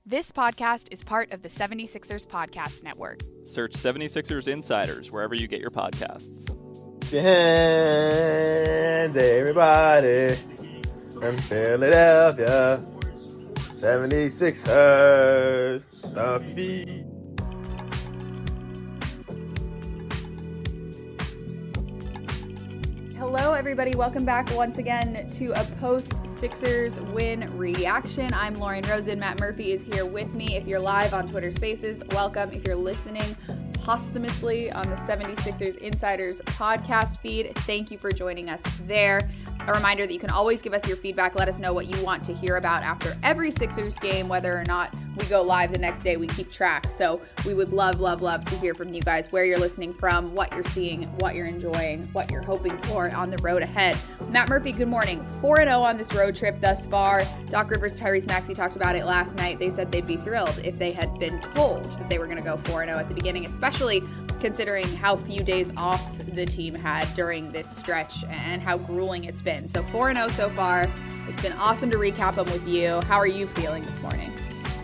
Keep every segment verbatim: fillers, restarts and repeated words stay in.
This podcast is part of the seventy-sixers Podcast Network. Search seventy-sixers Insiders wherever you get your podcasts. Hands, everybody, from Philadelphia, seventy-sixers, stomp your feet. Hello, everybody. Welcome back once again to a post-Sixers win reaction. I'm Lauren Rosen. Matt Murphy is here with me. If you're live on Twitter Spaces, welcome. If you're listening posthumously on the seventy-sixers Insiders podcast feed, thank you for joining us there. A reminder that you can always give us your feedback. Let us know what you want to hear about after every Sixers game, whether or not we go live the next day. We keep track. So we would love, love, love to hear from you guys, where you're listening from, what you're seeing, what you're enjoying, what you're hoping for on the road ahead. Matt Murphy, good morning. four and oh on this road trip thus far. Doc Rivers, Tyrese Maxey talked about it last night. They said they'd be thrilled if they had been told that they were going to go four and oh at the beginning, especially considering how few days off the team had during this stretch and how grueling it's been. So four and oh so far. It's been awesome to recap them with you. How are you feeling this morning?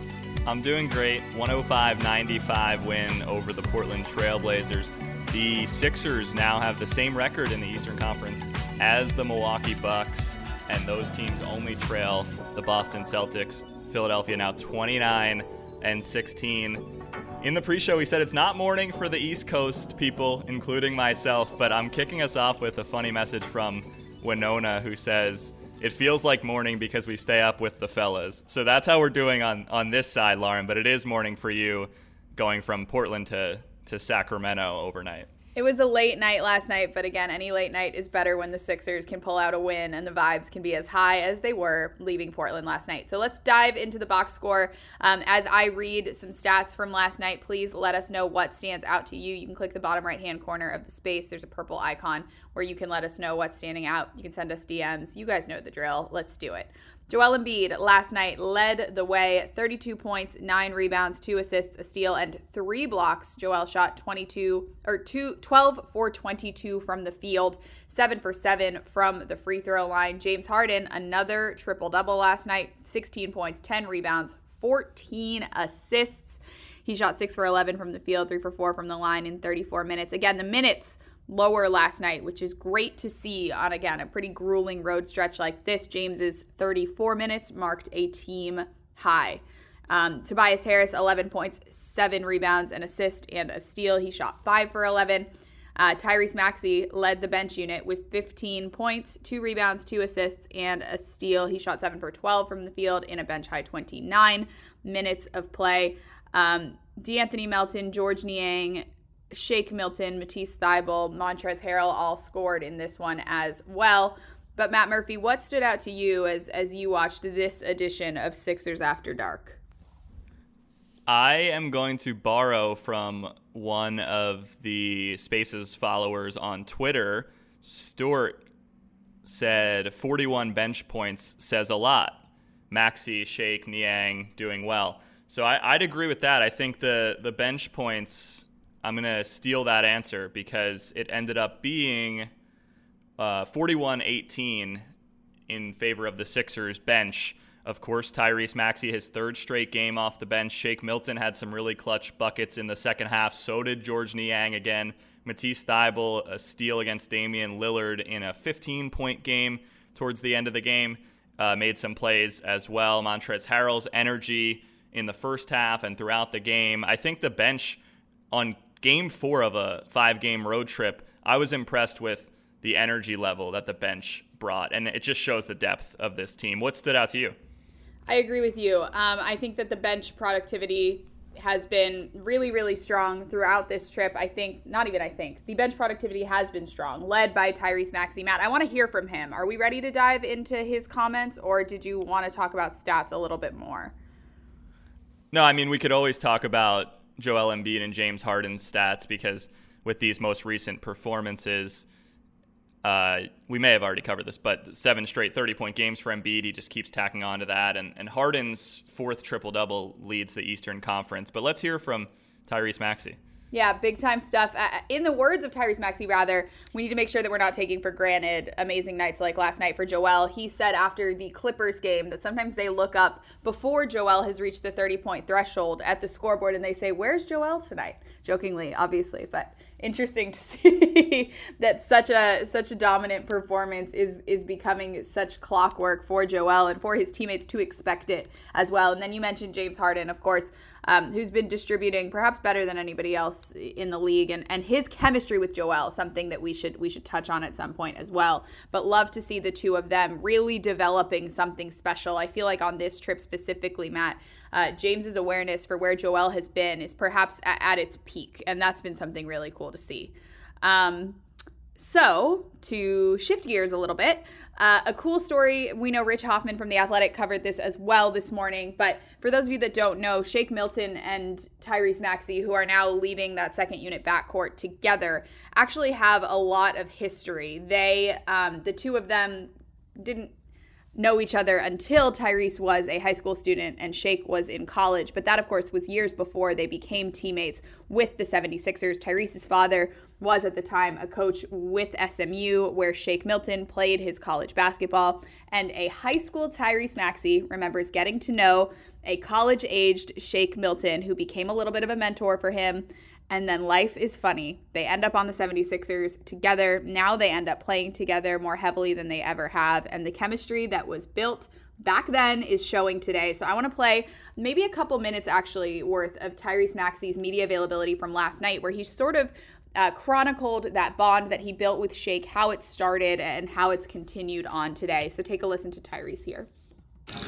I'm doing great. one oh five ninety-five win over the Portland Trailblazers. The Sixers now have the same record in the Eastern Conference as the Milwaukee Bucks, and those teams only trail the Boston Celtics. Philadelphia now twenty-nine and sixteen. In the pre-show, we said it's not morning for the East Coast people, including myself, but I'm kicking us off with a funny message from Winona, who says, "It feels like morning because we stay up with the fellas." So that's how we're doing on, on this side, Lauren, but it is morning for you going from Portland to, to Sacramento overnight. It was a late night last night, but again, any late night is better when the Sixers can pull out a win and the vibes can be as high as they were leaving Portland last night. So let's dive into the box score. Um, as I read some stats from last night, please let us know what stands out to you. You can click the bottom right-hand corner of the space. There's a purple icon where you can let us know what's standing out. You can send us D Ms. You guys know the drill. Let's do it. Joel Embiid last night led the way, thirty-two points, nine rebounds, two assists, a steal, and three blocks. Joel shot twenty-two or two, twelve for twenty-two from the field, seven for seven from the free throw line. James Harden, another triple-double last night, sixteen points, ten rebounds, fourteen assists. He shot six for eleven from the field, three for four from the line in thirty-four minutes. Again, the minutes lower last night, which is great to see on, again, a pretty grueling road stretch like this. James's thirty-four minutes marked a team high. Um, Tobias Harris, eleven points, seven rebounds, an assist, and a steal. He shot five for eleven. Uh, Tyrese Maxey led the bench unit with fifteen points, two rebounds, two assists, and a steal. He shot seven for twelve from the field in a bench-high twenty-nine minutes of play. Um, De'Anthony Melton, George Niang, Shake Milton, Matisse Thybulle, Montrezl Harrell all scored in this one as well. But Matt Murphy, what stood out to you as as you watched this edition of Sixers After Dark? I am going to borrow from one of the Spaces followers on Twitter. Stuart said forty-one bench points says a lot. Maxey, Shake, Niang doing well. So I, I'd agree with that. I think the, the bench points, I'm going to steal that answer because it ended up being uh, forty-one eighteen in favor of the Sixers bench. Of course, Tyrese Maxey, his third straight game off the bench. Shake Milton had some really clutch buckets in the second half. So did George Niang again. Matisse Thybulle, a steal against Damian Lillard in a fifteen-point game towards the end of the game. Uh, made some plays as well. Montrezl Harrell's energy in the first half and throughout the game. I think the bench on game four of a five-game road trip, I was impressed with the energy level that the bench brought, and it just shows the depth of this team. What stood out to you? I agree with you. Um, I think that the bench productivity has been really, really strong throughout this trip. I think, not even I think, the bench productivity has been strong, led by Tyrese Maxey. Matt, I want to hear from him. Are we ready to dive into his comments, or did you want to talk about stats a little bit more? No, I mean, we could always talk about Joel Embiid and James Harden's stats because with these most recent performances, uh, we may have already covered this, but seven straight thirty-point games for Embiid. He just keeps tacking on to that. And, and Harden's fourth triple-double leads the Eastern Conference. But let's hear from Tyrese Maxey. Yeah, big time stuff. Uh, in the words of Tyrese Maxey, rather, we need to make sure that we're not taking for granted amazing nights like last night for Joel. He said after the Clippers game that sometimes they look up before Joel has reached the thirty-point threshold at the scoreboard and they say, "Where's Joel tonight?" Jokingly, obviously, but interesting to see that such a such a dominant performance is is becoming such clockwork for Joel and for his teammates to expect it as well. And then you mentioned James Harden, of course, um, who's been distributing perhaps better than anybody else in the league, and, and his chemistry with Joel, something that we should we should touch on at some point as well. But love to see the two of them really developing something special. I feel like on this trip specifically, Matt, uh, James's awareness for where Joel has been is perhaps at, at its peak, and that's been something really cool to see. Um, so to shift gears a little bit, uh, a cool story. We know Rich Hoffman from The Athletic covered this as well this morning, but for those of you that don't know, Shake Milton and Tyrese Maxey, who are now leading that second unit backcourt together, actually have a lot of history. They, um, the two of them didn't know each other until Tyrese was a high school student and Shake was in college. But that, of course, was years before they became teammates with the seventy-sixers. Tyrese's father was at the time a coach with S M U, where Shake Milton played his college basketball. And a high school Tyrese Maxey remembers getting to know a college-aged Shake Milton, who became a little bit of a mentor for him. And then life is funny. They end up on the seventy-sixers together. Now they end up playing together more heavily than they ever have. And the chemistry that was built back then is showing today. So I want to play maybe a couple minutes actually worth of Tyrese Maxey's media availability from last night, where he sort of uh, chronicled that bond that he built with Shake, how it started and how it's continued on today. So take a listen to Tyrese here. Kind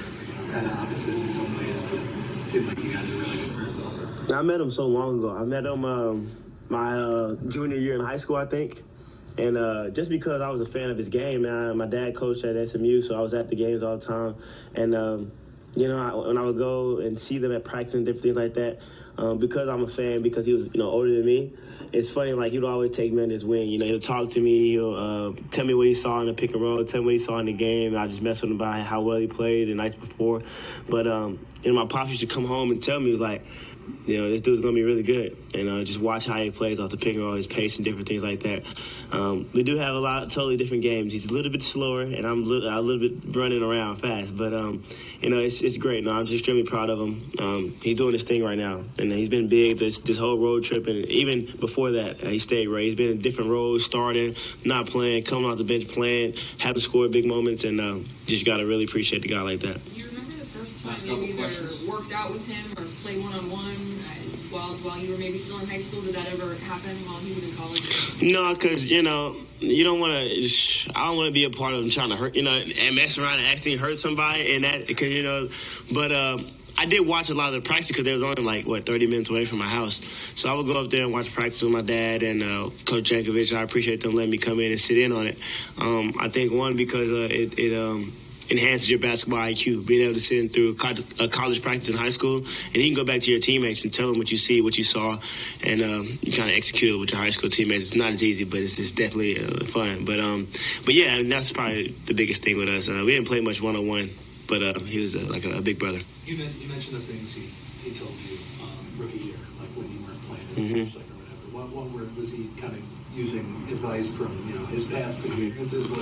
of opposite in some ways, but it seemed like you guys are really good friends also. I met him so long ago. I met him um, my uh, junior year in high school, I think. And uh, just because I was a fan of his game, man, my dad coached at S M U, so I was at the games all the time. And, um, you know, I, when I would go and see them at practice and different things like that, um, because I'm a fan, because he was, you know, older than me, it's funny, like, he'd always take me on his wing. You know, he'll talk to me, he'll uh, tell me what he saw in the pick and roll, tell me what he saw in the game, and I just mess with him about how well he played the nights before. But, um, you know, my pops used to come home and tell me, he was like, you know, this dude's going to be really good. And uh, just watch how he plays off the pick and roll, his pace and different things like that. Um, we do have a lot of totally different games. He's a little bit slower, and I'm a little, a little bit running around fast. But, um, you know, it's it's great. No, I'm just extremely proud of him. Um, he's doing his thing right now. And he's been big this, this whole road trip. And even before that, uh, he stayed right. He's been in different roles, starting, not playing, coming off the bench, playing, having scored big moments. And um, just got to really appreciate the guy like that. Do you remember the first time you either worked out with him or played one-on-one while while you were maybe still in high school? Did that ever happen while he was in college? No, because, you know, you don't want to, I don't want to be a part of him trying to hurt, you know, and mess around and actually hurt somebody. And that, because, you know, but um, I did watch a lot of the practice because they was only like, what, thirty minutes away from my house. So I would go up there and watch practice with my dad and uh, Coach Jankovic. I appreciate them letting me come in and sit in on it. Um, I think, one, because uh, it, it um, enhances your basketball I Q, being able to sit in through a college practice in high school, and you can go back to your teammates and tell them what you see, what you saw, and um, you kind of execute it with your high school teammates. It's not as easy, but it's, it's definitely uh, fun. But um, but yeah, I mean, that's probably the biggest thing with us. Uh, we didn't play much one-on-one, but uh, he was uh, like a, a big brother. You, meant, you mentioned the things he, he told you um, rookie year, like when you weren't playing as Mm-hmm. much, like, or whatever. What, what word was he kind of using advice from, you know, his past experiences? What,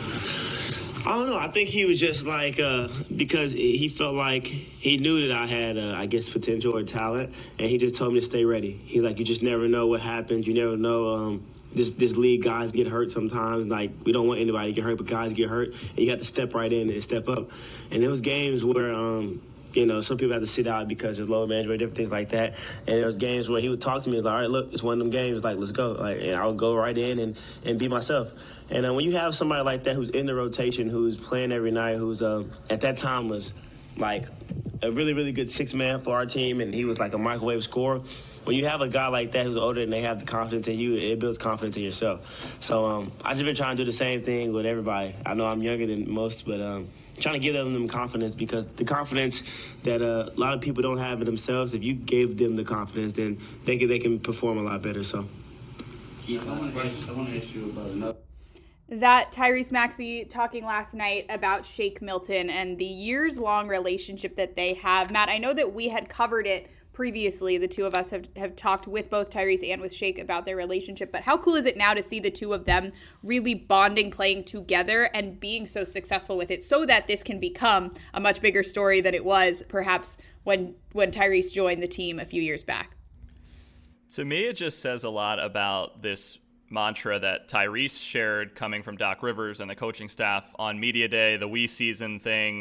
I don't know. I think he was just like, uh, because he felt like he knew that I had, uh, I guess, potential or talent, and he just told me to stay ready. He's like, you just never know what happens. You never know. Um, this this league, guys get hurt sometimes. Like, we don't want anybody to get hurt, but guys get hurt, and you have to step right in and step up. And there was games where, um, you know, some people have to sit out because of low management, different things like that. And there was games where he would talk to me like, all right, look, it's one of them games. Like, let's go. Like, and I would go right in and, and be myself. And uh, when you have somebody like that who's in the rotation, who's playing every night, who's uh, at that time was like a really, really good six man for our team, and he was like a microwave scorer. When you have a guy like that who's older and they have the confidence in you, it builds confidence in yourself. So um, I just been trying to do the same thing with everybody. I know I'm younger than most, but um, trying to give them, them confidence, because the confidence that uh, a lot of people don't have in themselves, if you gave them the confidence, then they can, they can perform a lot better. So. Keith, I want to ask, I want to ask you about another. That Tyrese Maxey talking last night about Shake Milton and the years-long relationship that they have. Matt, I know that we had covered it previously, the two of us have, have talked with both Tyrese and with Shake about their relationship, but how cool is it now to see the two of them really bonding, playing together, and being so successful with it, so that this can become a much bigger story than it was perhaps when when Tyrese joined the team a few years back? To me, it just says a lot about this mantra that Tyrese shared coming from Doc Rivers and the coaching staff on Media Day, the We Season thing,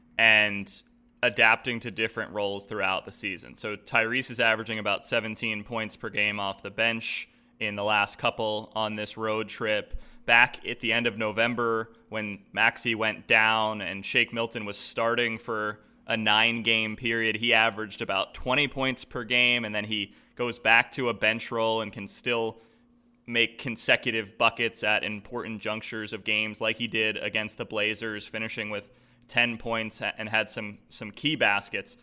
and adapting to different roles throughout the season. So Tyrese is averaging about seventeen points per game off the bench in the last couple on this road trip. Back at the end of November, when Maxey went down and Shake Milton was starting for a nine-game period, he averaged about twenty points per game, and then he goes back to a bench role and can still make consecutive buckets at important junctures of games like he did against the Blazers, finishing with ten points and had some some key baskets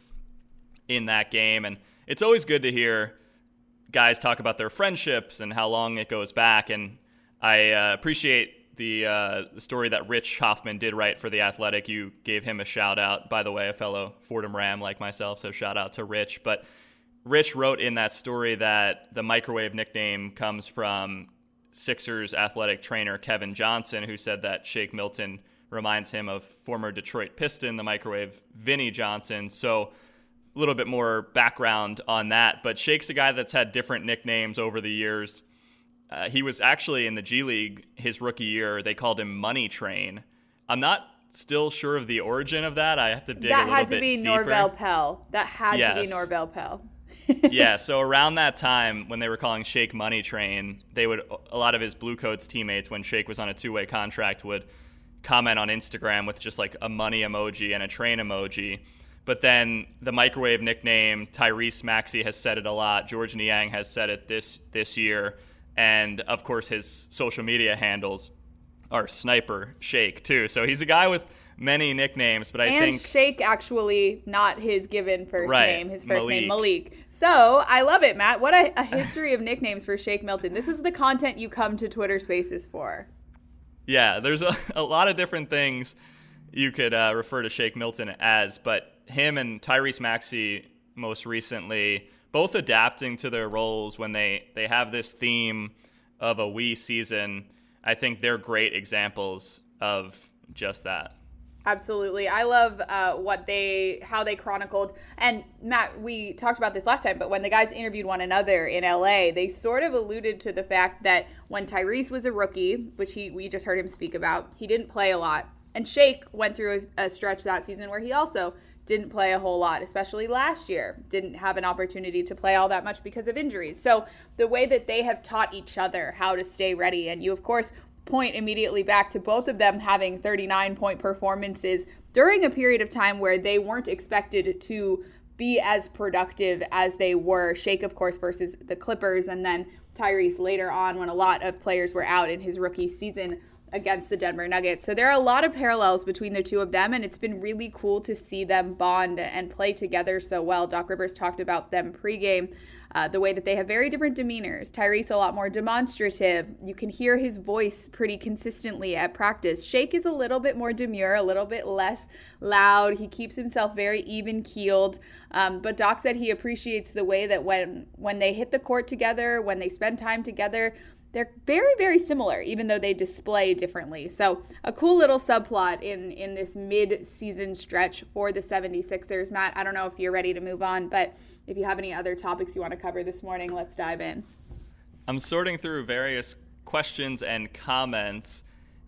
in that game. And it's always good to hear guys talk about their friendships and how long it goes back. And I uh, appreciate the, uh, the story that Rich Hoffman did write for The Athletic. You gave him a shout out, by the way, a fellow Fordham Ram like myself, so shout out to Rich. But Rich wrote in that story that the microwave nickname comes from Sixers athletic trainer Kevin Johnson, who said that Shake Milton reminds him of former Detroit Piston, the microwave Vinnie Johnson. So a little bit more background on that. But Shake's a guy that's had different nicknames over the years. Uh, he was actually in the G League his rookie year. They called him Money Train. I'm not still sure of the origin of that. I have to dig that a little bit That had to be deeper. Norvell Pell. That had yes. to be Norvell Pell. Yeah, so around that time when they were calling Shake Money Train, they would a lot of his Blue Coats teammates, when Shake was on a two-way contract, would comment on Instagram with just like a money emoji and a train emoji. But then the microwave nickname, Tyrese Maxey has said it a lot. George Niang has said it this this year. And of course his social media handles are Sniper Shake too. So he's a guy with many nicknames, but I and think Shake actually not his given first right, name, his first Malik. name Malik. So I love it, Matt. What a, a history of nicknames for Shake Milton. This is the content you come to Twitter Spaces for. Yeah, there's a, a lot of different things you could uh, refer to Shake Milton as, but him and Tyrese Maxey most recently both adapting to their roles when they, they have this theme of a we season. I think they're great examples of just that. Absolutely. I love uh, what they, how they chronicled. And Matt, we talked about this last time, but when the guys interviewed one another in L A, they sort of alluded to the fact that when Tyrese was a rookie, which he we just heard him speak about, he didn't play a lot. And Shake went through a, a stretch that season where he also didn't play a whole lot, especially last year. Didn't have an opportunity to play all that much because of injuries. So the way that they have taught each other how to stay ready, and you, of course, point immediately back to both of them having thirty-nine point performances during a period of time where they weren't expected to be as productive as they were. Shake, of course, versus the Clippers, and then Tyrese later on when a lot of players were out in his rookie season against the Denver Nuggets. So there are a lot of parallels between the two of them, and it's been really cool to see them bond and play together so well. Doc Rivers talked about them pregame. Uh, the way that they have very different demeanors. Tyrese a lot more demonstrative. You can hear his voice pretty consistently at practice. Shake is a little bit more demure, a little bit less loud. He keeps himself very even-keeled. Um, but Doc said he appreciates the way that when when they hit the court together, when they spend time together, they're very, very similar, even though they display differently. So a cool little subplot in, in this mid-season stretch for the seventy-sixers. Matt, I don't know if you're ready to move on, but if you have any other topics you want to cover this morning, let's dive in. I'm sorting through various questions and comments,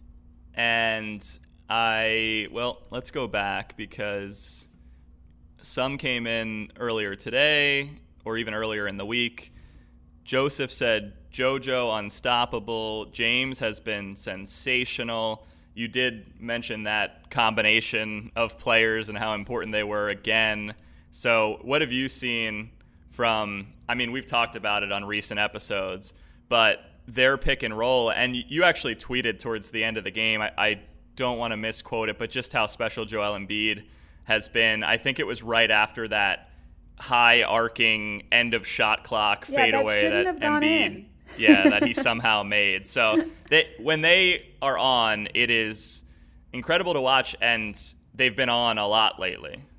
and I, well, let's go back because some came in earlier today or even earlier in the week. Joseph said, JoJo unstoppable. James has been sensational. You did mention that combination of players and how important they were again. So what have you seen from, I mean, we've talked about it on recent episodes, but their pick and roll, and you actually tweeted towards the end of the game, I, I don't want to misquote it, but just how special Joel Embiid has been. I think it was right after that high arcing end of shot clock yeah, fadeaway that, that Embiid, in. yeah, that he somehow made. So they, when they are on, it is incredible to watch, and they've been on a lot lately.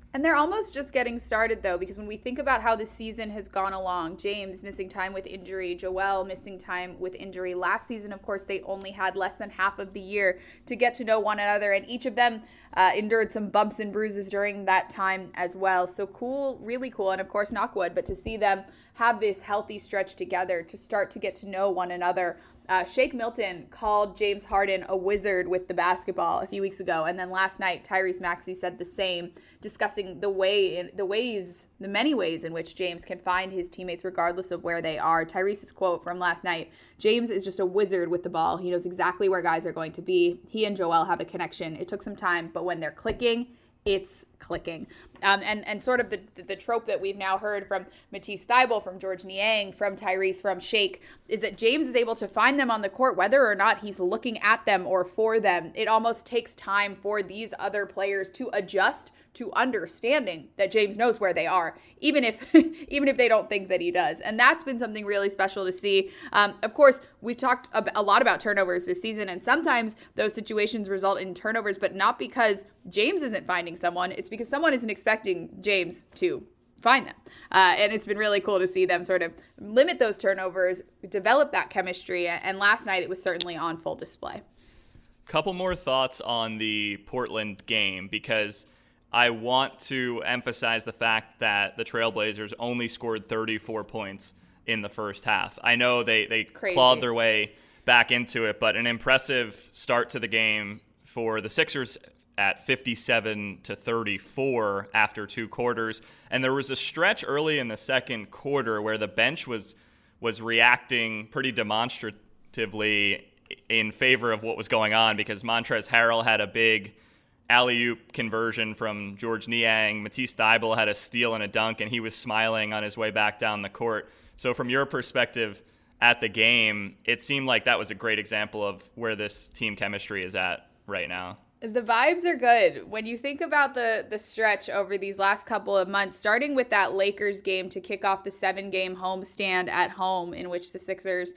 And they're almost just getting started, though, because when we think about how the season has gone along, James missing time with injury, Joel missing time with injury. Last season, of course, they only had less than half of the year to get to know one another, and each of them uh, endured some bumps and bruises during that time as well. So cool, really cool, and of course, knock wood, but to see them have this healthy stretch together, to start to get to know one another. Uh, Shake Milton called James Harden a wizard with the basketball a few weeks ago, and then last night Tyrese Maxey said the same, discussing the way, in, the ways, the many ways in which James can find his teammates regardless of where they are. Tyrese's quote from last night: "James is just a wizard with the ball. He knows exactly where guys are going to be. He and Joel have a connection. It took some time, but when they're clicking, it's clicking." Um, and, and sort of the, the trope that we've now heard from Matisse Thybulle, from George Niang, from Tyrese, from Shake, is that James is able to find them on the court whether or not he's looking at them or for them. It almost takes time for these other players to adjust to understanding that James knows where they are, even if even if they don't think that he does. And that's been something really special to see. Um, of course, we've talked a lot about turnovers this season, and sometimes those situations result in turnovers, but not because James isn't finding someone. It's because someone isn't expecting James to find them. Uh, and it's been really cool to see them sort of limit those turnovers, develop that chemistry, and last night it was certainly on full display. Couple more thoughts on the Portland game, because I want to emphasize the fact that the Trailblazers only scored thirty-four points in the first half. I know they, they clawed their way back into it, but an impressive start to the game for the Sixers at fifty-seven to thirty-four after two quarters. And there was a stretch early in the second quarter where the bench was was reacting pretty demonstratively in favor of what was going on, because Montrezl Harrell had a big alley-oop conversion from George Niang. Matisse Thybulle had a steal and a dunk, and he was smiling on his way back down the court. So from your perspective at the game, it seemed like that was a great example of where this team chemistry is at right now. The vibes are good. When you think about the the stretch over these last couple of months, starting with that Lakers game to kick off the seven-game homestand at home, in which the Sixers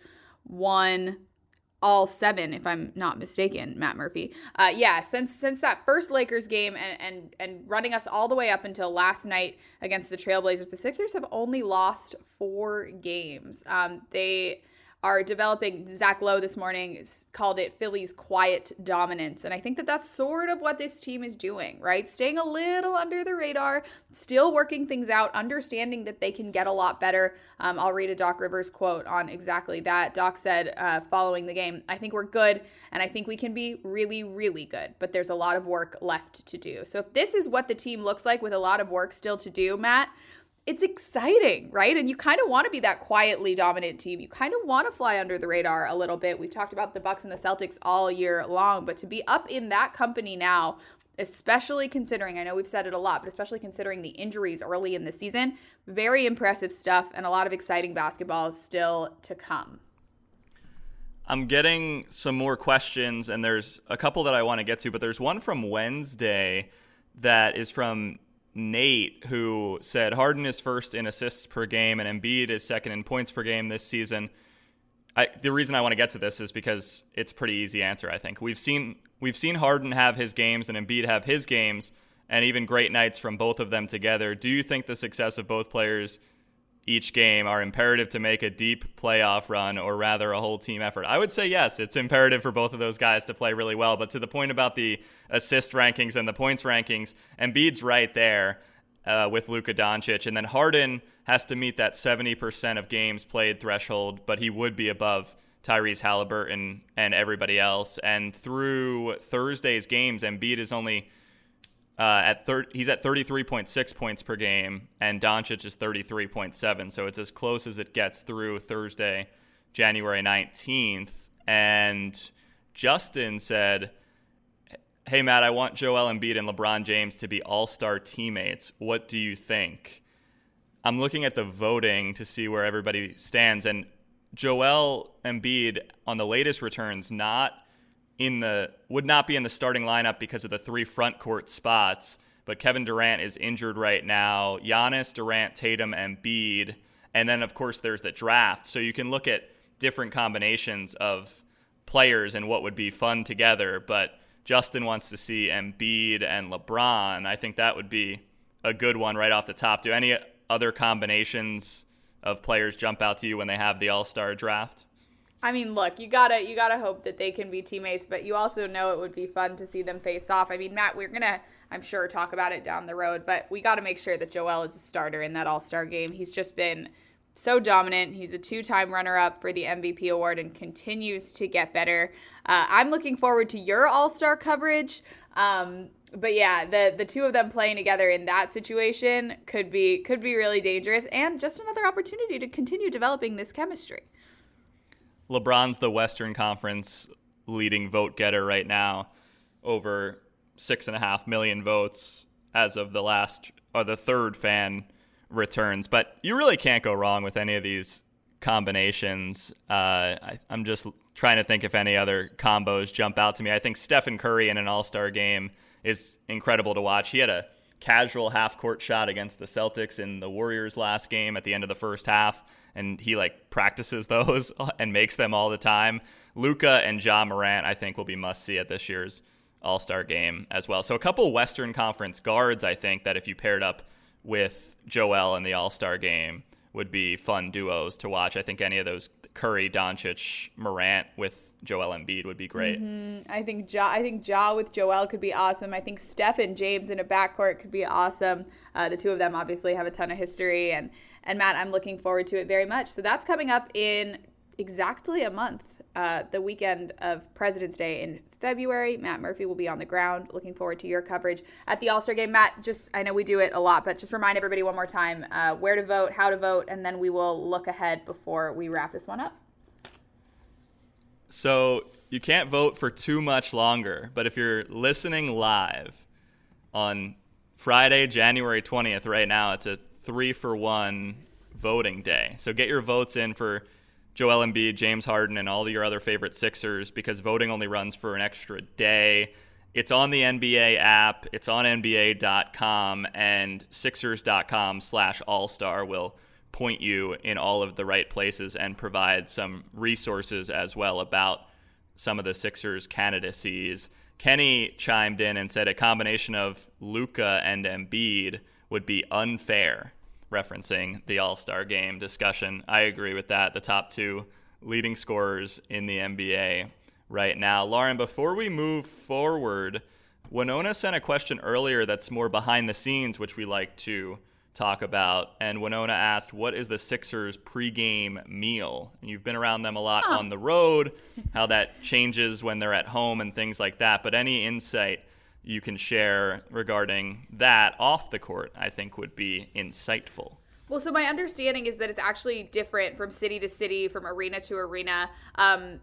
won all seven, if I'm not mistaken, Matt Murphy. Uh, yeah, since since that first Lakers game and, and and running us all the way up until last night against the Trailblazers, the Sixers have only lost four games. Um, they are developing. Zach Lowe this morning called it Philly's quiet dominance. And I think that that's sort of what this team is doing, right? Staying a little under the radar, still working things out, understanding that they can get a lot better. Um, I'll read a Doc Rivers quote on exactly that. Doc said uh, following the game, "I think we're good, and I think we can be really, really good, but there's a lot of work left to do." So if this is what the team looks like with a lot of work still to do, Matt, it's exciting, right? And you kind of want to be that quietly dominant team. You kind of want to fly under the radar a little bit. We've talked about the Bucks and the Celtics all year long, but to be up in that company now, especially considering, I know we've said it a lot, but especially considering the injuries early in the season, very impressive stuff and a lot of exciting basketball still to come. I'm getting some more questions, and there's a couple that I want to get to, but there's one from Wednesday that is from Nate, who said Harden is first in assists per game and Embiid is second in points per game this season. I, the reason I want to get to this is because it's a pretty easy answer, I think. We've seen we've seen Harden have his games and Embiid have his games, and even great nights from both of them together. Do you think the success of both players each game are imperative to make a deep playoff run, or rather a whole team effort? I would say yes, it's imperative for both of those guys to play really well. But to the point about the assist rankings and the points rankings, Embiid's right there uh, with Luka Doncic. And then Harden has to meet that seventy percent of games played threshold, but he would be above Tyrese Halliburton and everybody else. And through Thursday's games, Embiid is only Uh, at thir- he's at thirty-three point six points per game, and Doncic is thirty-three point seven. So it's as close as it gets through Thursday, January nineteenth. And Justin said, "Hey, Matt, I want Joel Embiid and LeBron James to be all-star teammates. What do you think?" I'm looking at the voting to see where everybody stands, and Joel Embiid on the latest returns not in the would not be in the starting lineup because of the three front court spots, but Kevin Durant is injured right now. Giannis, Durant, Tatum, and Embiid, and then of course there's the draft. So you can look at different combinations of players and what would be fun together. But Justin wants to see Embiid and LeBron. I think that would be a good one right off the top. Do any other combinations of players jump out to you when they have the All-Star draft? I mean, look, you gotta you gotta hope that they can be teammates, but you also know it would be fun to see them face off. I mean, Matt, we're gonna, I'm sure, talk about it down the road, but we got to make sure that Joel is a starter in that All-Star game. He's just been so dominant. He's a two-time runner-up for the M V P award and continues to get better. Uh, I'm looking forward to your All-Star coverage. Um, but yeah, the the two of them playing together in that situation could be could be really dangerous, and just another opportunity to continue developing this chemistry. LeBron's the Western Conference leading vote getter right now, over six and a half million votes as of the last or the third fan returns. But you really can't go wrong with any of these combinations. Uh, I, I'm just trying to think if any other combos jump out to me. I think Stephen Curry in an All-Star game is incredible to watch. He had a casual half-court shot against the Celtics in the Warriors last game at the end of the first half, and he like practices those and makes them all the time. Luka and Ja Morant, I think, will be must-see at this year's All-Star game as well. So a couple Western Conference guards, I think, that if you paired up with Joel in the All-Star game would be fun duos to watch. I think any of those Curry, Doncic, Morant with Joel Embiid would be great. Mm-hmm. I think Ja, I think Ja with Joel could be awesome. I think Steph and James in a backcourt could be awesome. Uh, the two of them obviously have a ton of history, and and Matt, I'm looking forward to it very much. So that's coming up in exactly a month, uh, the weekend of President's Day in February. Matt Murphy will be on the ground. Looking forward to your coverage at the All-Star game. Matt, just I know we do it a lot, but just remind everybody one more time uh, where to vote, how to vote, and then we will look ahead before we wrap this one up. So you can't vote for too much longer, but if you're listening live on Friday, January twentieth, right now, it's a three for one voting day. So get your votes in for Joel Embiid, James Harden, and all your other favorite Sixers, because voting only runs for an extra day. It's on the N B A app. It's on N B A dot com, and Sixers dot com slash All-Star will point you in all of the right places and provide some resources as well about some of the Sixers candidacies. Kenny chimed in and said a combination of Luka and Embiid would be unfair, referencing the All-Star game discussion. I agree with that. The top two leading scorers in the N B A right now. Lauren, before we move forward, Winona sent a question earlier that's more behind the scenes, which we like to talk about. And Winona asked, what is the Sixers pregame meal? And you've been around them a lot oh. on the road, how that changes when they're at home and things like that. But any insight you can share regarding that off the court, I think, would be insightful. Well, so my understanding is that it's actually different from city to city, from arena to arena. Um,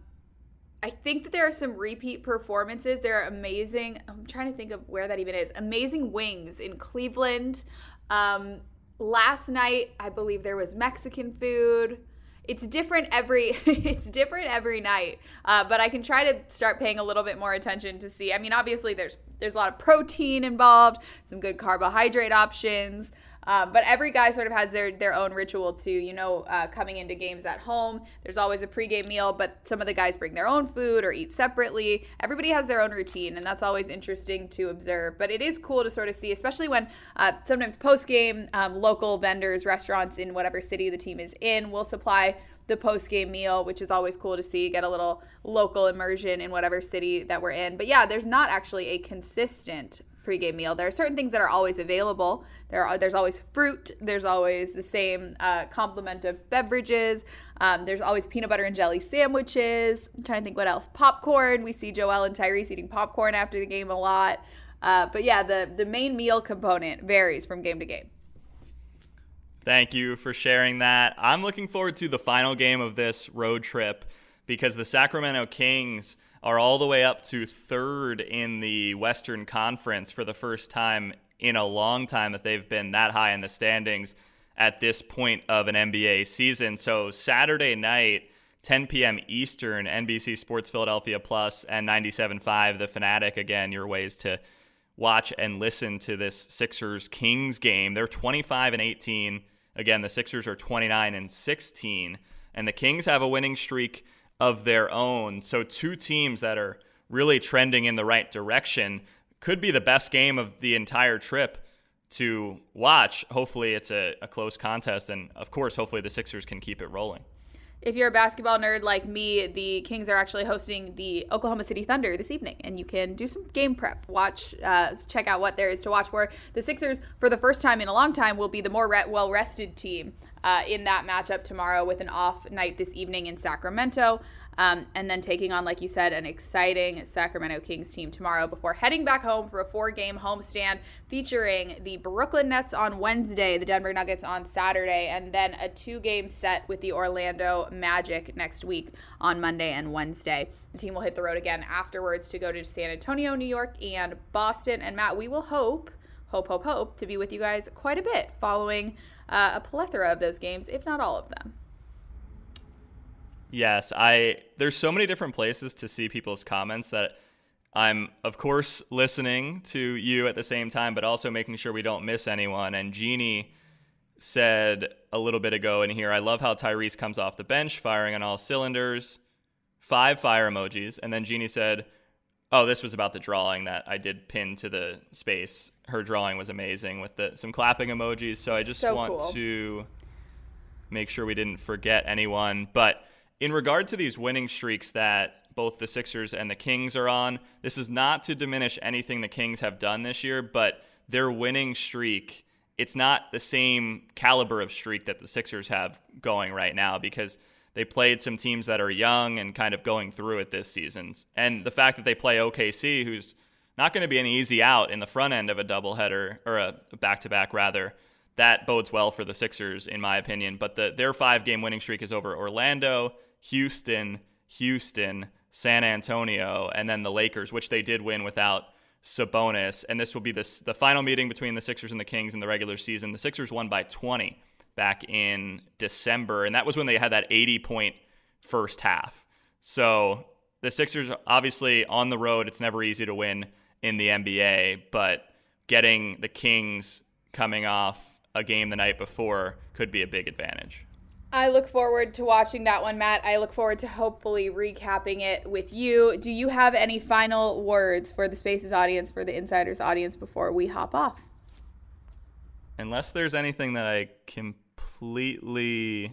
I think that there are some repeat performances. There are amazing, I'm trying to think of where that even is, Amazing Wings in Cleveland. Um, last night, I believe there was Mexican food. It's different every it's different every night, uh, but I can try to start paying a little bit more attention to see. I mean, obviously there's there's a lot of protein involved, some good carbohydrate options, um, but every guy sort of has their their own ritual too. You know, uh, coming into games at home, there's always a pregame meal, but some of the guys bring their own food or eat separately. Everybody has their own routine, and that's always interesting to observe. But it is cool to sort of see, especially when uh, sometimes postgame, um, local vendors, restaurants in whatever city the team is in will supply the post-game meal, which is always cool to see, get a little local immersion in whatever city that we're in. But yeah, there's not actually a consistent pregame meal. There are certain things that are always available. There are there's always fruit. There's always the same uh, complement of beverages. Um, there's always peanut butter and jelly sandwiches. I'm trying to think what else. Popcorn. We see Joel and Tyrese eating popcorn after the game a lot. Uh, but yeah, the the main meal component varies from game to game. Thank you for sharing that. I'm looking forward to the final game of this road trip because the Sacramento Kings are all the way up to third in the Western Conference for the first time in a long time that they've been that high in the standings at this point of an N B A season. So Saturday night, ten p.m. Eastern, N B C Sports Philadelphia Plus and ninety-seven point five The Fanatic. Again, your ways to watch and listen to this Sixers-Kings game. They're twenty-five and eighteen. Again, the Sixers are twenty-nine and sixteen, and the Kings have a winning streak of their own. So two teams that are really trending in the right direction. Could be the best game of the entire trip to watch. Hopefully it's a, a close contest, and of course, hopefully the Sixers can keep it rolling. If you're a basketball nerd like me, the Kings are actually hosting the Oklahoma City Thunder this evening, and you can do some game prep. Watch, uh, check out what there is to watch for. The Sixers, for the first time in a long time, will be the more re- well-rested team uh, in that matchup tomorrow with an off night this evening in Sacramento. Um, and then taking on, like you said, an exciting Sacramento Kings team tomorrow before heading back home for a four-game homestand featuring the Brooklyn Nets on Wednesday, the Denver Nuggets on Saturday, and then a two-game set with the Orlando Magic next week on Monday and Wednesday. The team will hit the road again afterwards to go to San Antonio, New York, and Boston. And Matt, we will hope, hope, hope, hope to be with you guys quite a bit following uh, a plethora of those games, if not all of them. Yes, I there's so many different places to see people's comments that I'm, of course, listening to you at the same time, but also making sure we don't miss anyone. And Jeannie said a little bit ago in here, I love how Tyrese comes off the bench, firing on all cylinders, five fire emojis. And then Jeannie said, oh, this was about the drawing that I did pin to the space. Her drawing was amazing with the some clapping emojis. So I just so want cool. to make sure we didn't forget anyone. But in regard to these winning streaks that both the Sixers and the Kings are on, this is not to diminish anything the Kings have done this year, but their winning streak, it's not the same caliber of streak that the Sixers have going right now because they played some teams that are young and kind of going through it this season. And the fact that they play O K C, who's not going to be an easy out in the front end of a doubleheader, or a back-to-back rather, that bodes well for the Sixers, in my opinion. But the, their five-game winning streak is over Orlando, Houston, Houston, San Antonio, and then the Lakers, which they did win without Sabonis. And this will be this, the final meeting between the Sixers and the Kings in the regular season. The Sixers won by twenty back in December, and that was when they had that eighty-point first half. So the Sixers, obviously, on the road, it's never easy to win in the N B A, but getting the Kings coming off a game the night before could be a big advantage. I look forward to watching that one, Matt. I look forward to hopefully recapping it with you. Do you have any final words for the Spaces audience, for the Insiders audience, before we hop off? Unless there's anything that I completely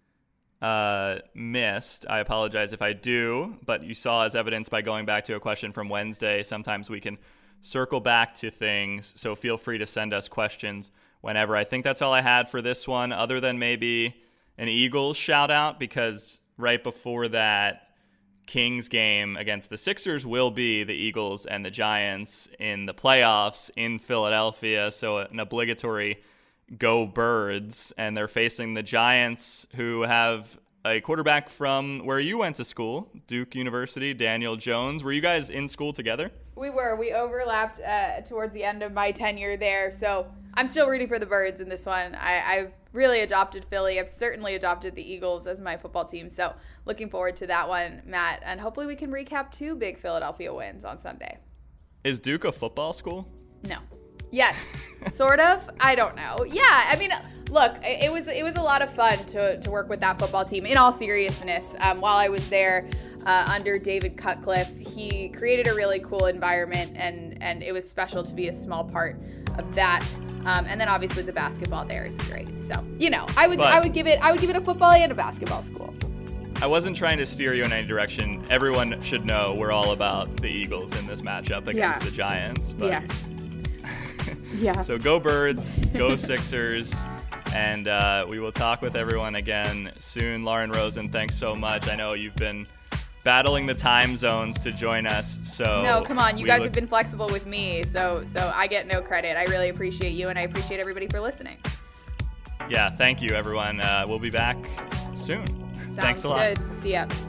uh, missed, I apologize if I do, but you saw as evidence by going back to a question from Wednesday, sometimes we can circle back to things, so feel free to send us questions whenever. I think that's all I had for this one, other than maybe an Eagles shout out, because right before that Kings game against the Sixers will be the Eagles and the Giants in the playoffs in Philadelphia. So an obligatory go Birds, and they're facing the Giants, who have a quarterback from where you went to school, Duke University, Daniel Jones. Were you guys in school together? We were. We overlapped uh, towards the end of my tenure there. So I'm still rooting for the Birds in this one. I, I've really adopted Philly. I've certainly adopted the Eagles as my football team. So looking forward to that one, Matt. And hopefully we can recap two big Philadelphia wins on Sunday. Is Duke a football school? No. Yes, sort of. I don't know. Yeah, I mean, look, it, it was it was a lot of fun to, to work with that football team. In all seriousness, um, while I was there uh, under David Cutcliffe, he created a really cool environment, and, and it was special to be a small part of that. Um, and then obviously the basketball there is great. So you know, I would But, I would give it I would give it a football and a basketball school. I wasn't trying to steer you in any direction. Everyone should know we're all about the Eagles in this matchup against Yeah. the Giants. But Yes. Yeah. So go Birds, go Sixers, and uh, we will talk with everyone again soon. Lauren Rosen, thanks so much. I know you've been battling the time zones to join us. So No, come on. You we guys look- have been flexible with me, so so I get no credit. I really appreciate you, and I appreciate everybody for listening. Yeah, thank you, everyone. Uh, we'll be back soon. Sounds Thanks a lot. good. See ya.